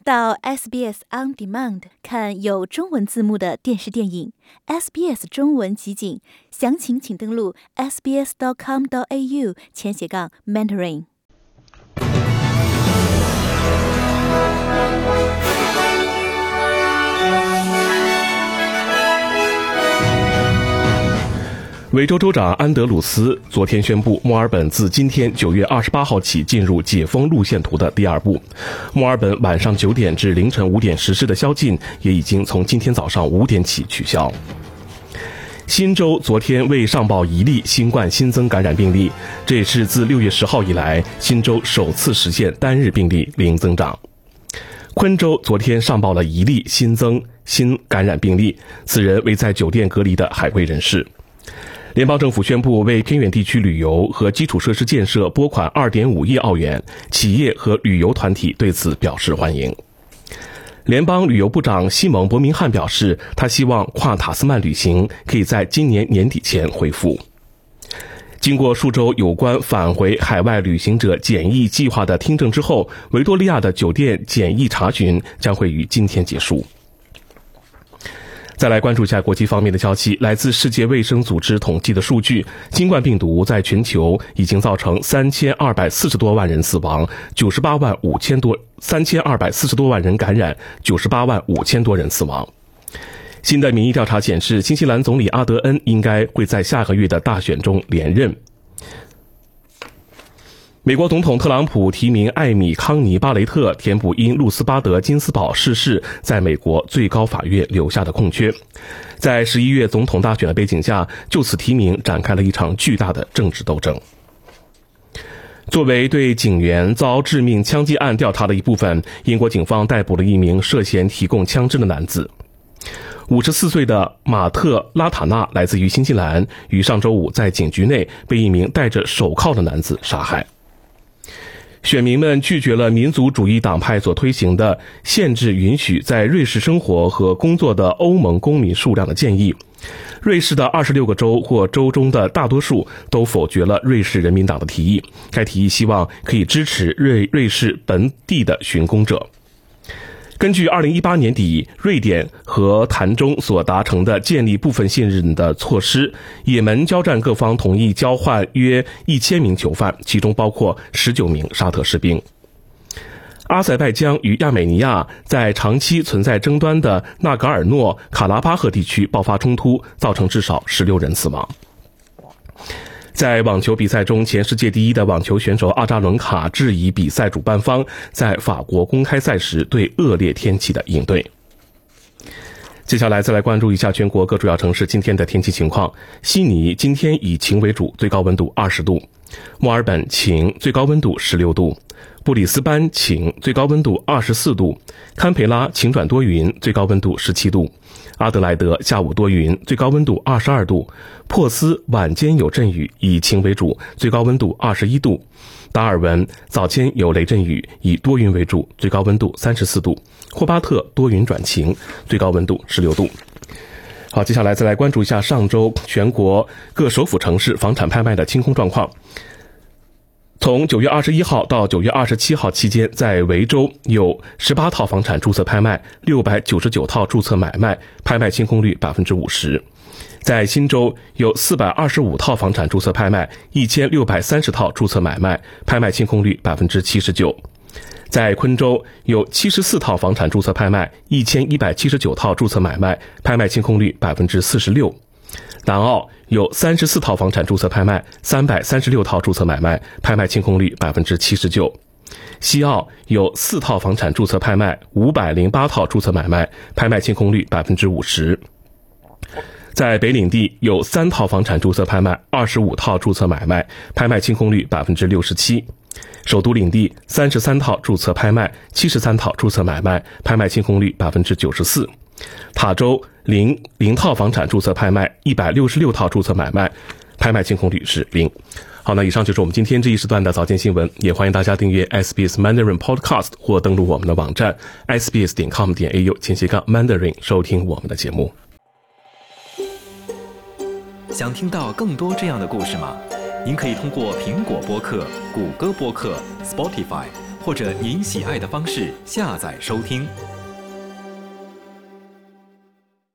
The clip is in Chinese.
到 SBS On Demand 看有中文字幕的电视电影 SBS 中文集锦，详情请登录 sbs.com.au/Mandarin。 维州州长安德鲁斯昨天宣布，墨尔本自今天9月28号起进入解封路线图的第二步。墨尔本晚上9点至凌晨5点实施的宵禁也已经从今天早上5点起取消。新州昨天未上报一例新冠新增感染病例，这也是自6月10号以来新州首次实现单日病例零增长。昆州昨天上报了一例新感染病例，此人为在酒店隔离的海归人士。联邦政府宣布为偏远地区旅游和基础设施建设拨款2.5亿澳元，企业和旅游团体对此表示欢迎。联邦旅游部长西蒙·伯明翰表示，他希望跨塔斯曼旅行可以在今年年底前恢复。经过数周有关返回海外旅行者检疫计划的听证之后，维多利亚的酒店检疫查询将会于今天结束。再来关注一下国际方面的消息，来自世界卫生组织统计的数据，新冠病毒在全球已经造成3240多万人死亡，3240多万人感染，98万5千多人死亡。新的民意调查显示，新西兰总理阿德恩应该会在下个月的大选中连任。美国总统特朗普提名艾米·康尼·巴雷特填补因露丝巴德·金斯堡逝世在美国最高法院留下的空缺。在11月总统大选的背景下，就此提名展开了一场巨大的政治斗争。作为对警员遭致命枪击案调查的一部分，英国警方逮捕了一名涉嫌提供枪支的男子。54岁的马特·拉塔纳来自于新西兰，于上周五在警局内被一名戴着手铐的男子杀害。选民们拒绝了民族主义党派所推行的限制允许在瑞士生活和工作的欧盟公民数量的建议。瑞士的26个州或州中的大多数都否决了瑞士人民党的提议，该提议希望可以支持瑞士本地的寻工者。根据2018年底瑞典和谈中所达成的建立部分信任的措施，也门交战各方同意交换约1000名囚犯，其中包括19名沙特士兵。阿塞拜疆与亚美尼亚在长期存在争端的纳戈尔诺卡拉巴赫地区爆发冲突，造成至少16人死亡。在网球比赛中，前世界第一的网球选手阿扎伦卡质疑比赛主办方在法国公开赛时对恶劣天气的应对。接下来再来关注一下全国各主要城市今天的天气情况。悉尼今天以晴为主，最高温度20度；墨尔本晴，最高温度16度；布里斯班晴，最高温度24度；堪培拉晴转多云，最高温度17度；阿德莱德下午多云，最高温度22度；珀斯晚间有阵雨，以晴为主，最高温度21度；达尔文早间有雷阵雨，以多云为主，最高温度34度；霍巴特多云转晴，最高温度16度。好，接下来再来关注一下上周全国各首府城市房产拍卖的清空状况。从9月21号到9月27号期间，在维州有18套房产注册拍卖，699套注册买卖，拍卖清空率 50%。在新州有425套房产注册拍卖，1630套注册买卖，拍卖清空率 79%。在昆州有74套房产注册拍卖，1179套注册买卖，拍卖清空率 46%。南澳有34套房产注册拍卖，336套注册买卖，拍卖清空率 79%。西澳有4套房产注册拍卖，508套注册买卖，拍卖清空率 50%。在北领地有3套房产注册拍卖，25套注册买卖，拍卖清空率 67%。首都领地33套注册拍卖，73套注册买卖，拍卖清空率 94%。塔州0套房产注册拍卖，166套注册买卖，拍卖清空率是0。好，那以上就是我们今天这一时段的早间新闻，也欢迎大家订阅 SBS Mandarin Podcast 或登录我们的网站 sbs.com.au/Mandarin 收听我们的节目。 想听到更多这样的故事吗？您可以通过苹果播客、谷歌播客、Spotify 或者您喜爱的方式下载收听。